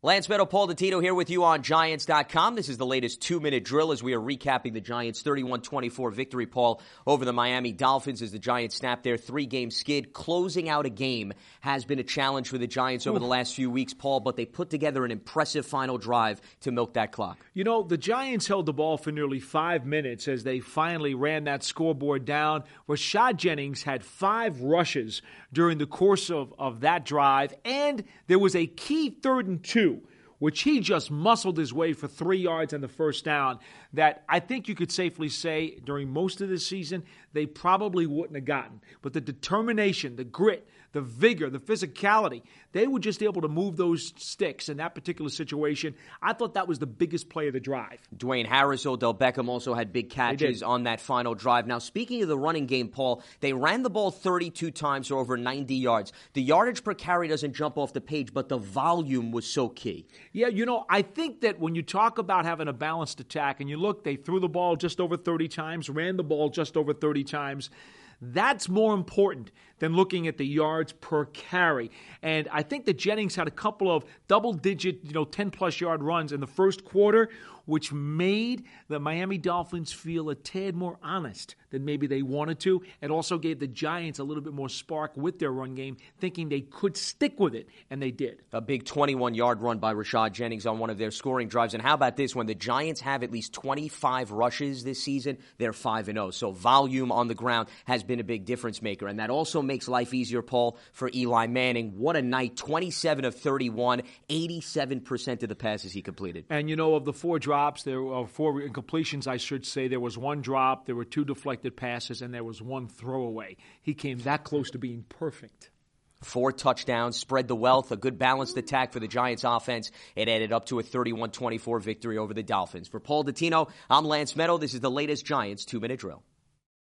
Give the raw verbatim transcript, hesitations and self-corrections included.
Lance Meadow, Paul Dottino here with you on Giants dot com. This is the latest two-minute drill as we are recapping the Giants' thirty-one twenty-four victory, Paul, over the Miami Dolphins as the Giants snap their three-game skid. Closing out a game has been a challenge for the Giants over Ooh. the last few weeks, Paul, but they put together an impressive final drive to milk that clock. You know, the Giants held the ball for nearly five minutes as they finally ran that scoreboard down. Rashad Jennings had five rushes during the course of, of that drive, and there was a key third and two, which he just muscled his way for three yards and the first down, that I think you could safely say during most of the season they probably wouldn't have gotten. But the determination, the grit, the vigor, the physicality, they were just able to move those sticks in that particular situation. I thought that was the biggest play of the drive. Dwayne Harris, Odell Beckham also had big catches on that final drive. Now, speaking of the running game, Paul, they ran the ball thirty-two times for over ninety yards. The yardage per carry doesn't jump off the page, but the volume was so key. Yeah, you know, I think that when you talk about having a balanced attack, and you look, they threw the ball just over thirty times, ran the ball just over thirty times. That's more important than looking at the yards per carry. And I think that Jennings had a couple of double-digit, you know, ten-plus yard runs in the first quarter, which made the Miami Dolphins feel a tad more honest than maybe they wanted to. It also gave the Giants a little bit more spark with their run game, thinking they could stick with it, and they did. A big twenty-one-yard run by Rashad Jennings on one of their scoring drives. And how about this? When the Giants have at least twenty-five rushes this season, they're five and oh. So volume on the ground has been a big difference maker. And that also makes life easier, Paul, for Eli Manning. What a night. twenty-seven of thirty-one, eighty-seven percent of the passes he completed. And, you know, of the four drops, there were four incompletions, I should say. There was one drop, there were two deflected passes, and there was one throwaway. He came that close to being perfect. Four touchdowns, spread the wealth, a good balanced attack for the Giants offense. It added up to a thirty-one twenty-four victory over the Dolphins. For Paul Dottino, I'm Lance Meadow. This is the latest Giants two-minute drill.